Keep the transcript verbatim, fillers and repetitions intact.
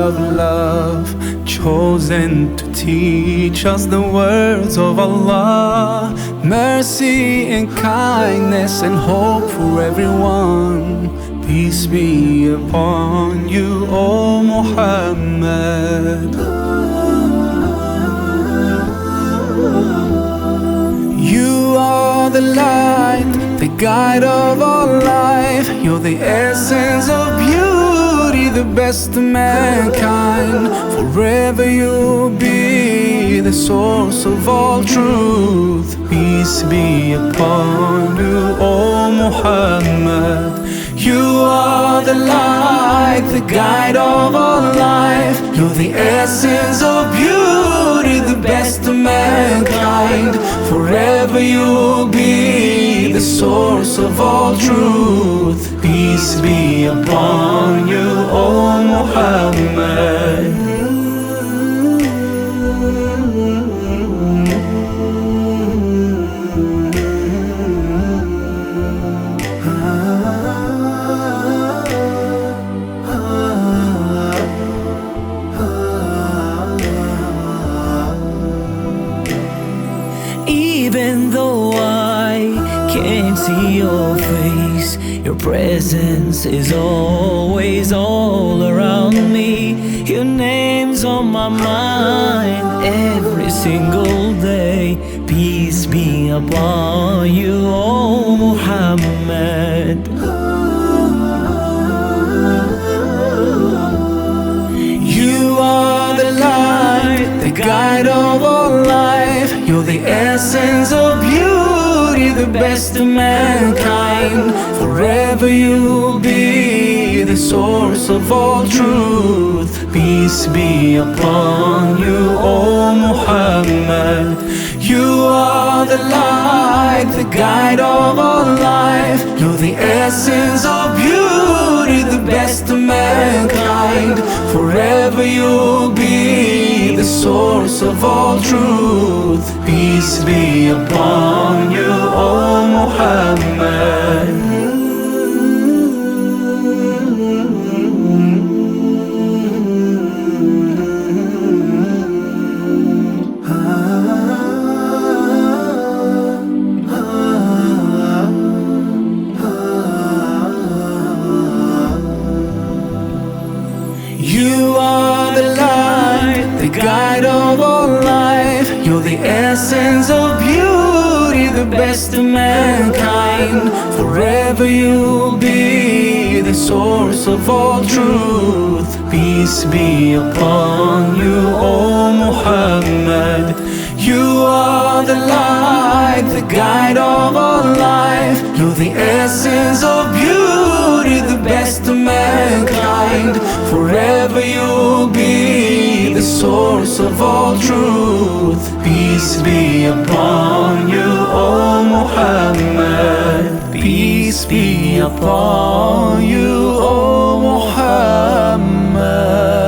of love, chosen to teach us the words of Allah. Mercy and kindness and hope for everyone. Peace be upon you, O Muhammad. You are the light, the guide of all life. You're the essence of beauty, the best of mankind. Forever you'll be the source of all truth. Peace be upon you, O Muhammad. You are the light, the guide of all life. You're the essence of beauty, the best of mankind. Forever you'll be the source of all truth. Peace be upon you, O Muhammad. Even though I can't see your face, your presence is always all around me. Your name's on my mind every single day. Peace be upon you, O Muhammad. You are the light, the guide of all life. You're the essence of beauty, the best of mankind. Forever you'll be the source of all truth. Peace be upon you, O Muhammad. You are the light, the guide of all life. You're the essence of beauty, the best of mankind. Forever you'll be the source of all truth. Peace be upon you, O Muhammad. You are the light, the guide of all life. You're the essence of beauty, the best of mankind. Forever you'll be the source of all truth. Peace be upon you, O Muhammad. You are the light, the guide of all life. You're the essence of beauty, the best of mankind. Forever you'll be the source of all truth. Peace be upon you, O Muhammad. Peace be upon you, O Muhammad.